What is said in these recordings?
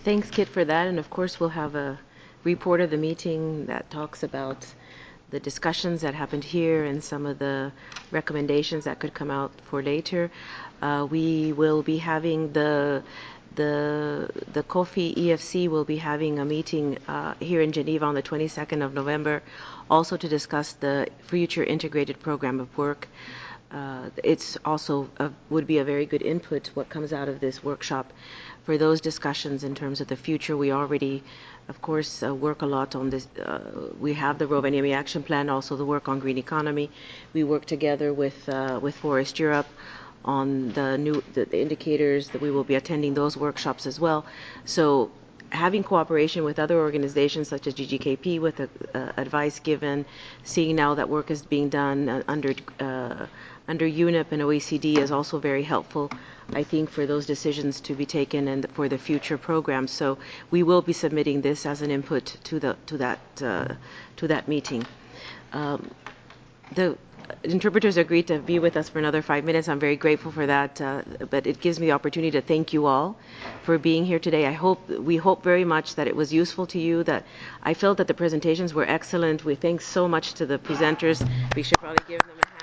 Thanks, Kit, for that. And of course, we'll have a report of the meeting that talks about the discussions that happened here and some of the recommendations that could come out for later. We will be having the COFI EFC will be having a meeting here in Geneva on the 22nd of November, also to discuss the future integrated program of work. It's also would be a very good input what comes out of this workshop for those discussions in terms of the future. We already, of course, work a lot on this. We have the Rovaniemi Action Plan, also the work on green economy. We work together with Forest Europe on the indicators that we will be attending those workshops as well. So having cooperation with other organizations such as GGKP with advice given, seeing now that work is being done under UNEP and OECD is also very helpful, I think, for those decisions to be taken and for the future programs. So we will be submitting this as an input to that meeting. The interpreters agreed to be with us for another 5 minutes. I'm very grateful for that, but it gives me the opportunity to thank you all for being here today. We hope very much that it was useful to you, that I felt that the presentations were excellent. We thank so much to the presenters. We should probably give them a hand.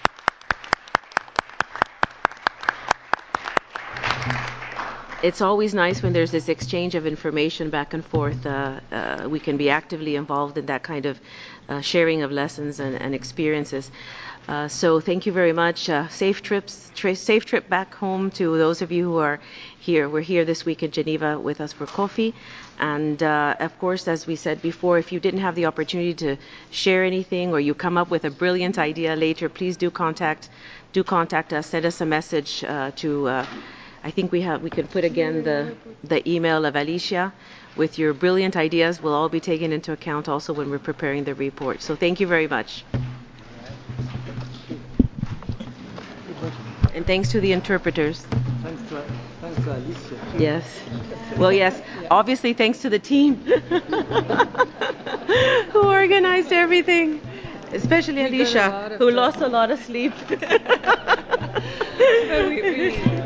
It's always nice when there's this exchange of information back and forth. We can be actively involved in that kind of sharing of lessons and experiences. So thank you very much. Safe trip back home to those of you who are here. We're here this week in Geneva with us for coffee. And of course, as we said before, if you didn't have the opportunity to share anything or you come up with a brilliant idea later, please do contact us. Send us a message to I think we can put again the email of Alicia with your brilliant ideas. Will all be taken into account also when we're preparing the report. So thank you very much. And thanks to the interpreters. Thanks to Alicia. Yes. Well, yes. Obviously, thanks to the team who organized everything, especially Alicia, who lost a lot of sleep. We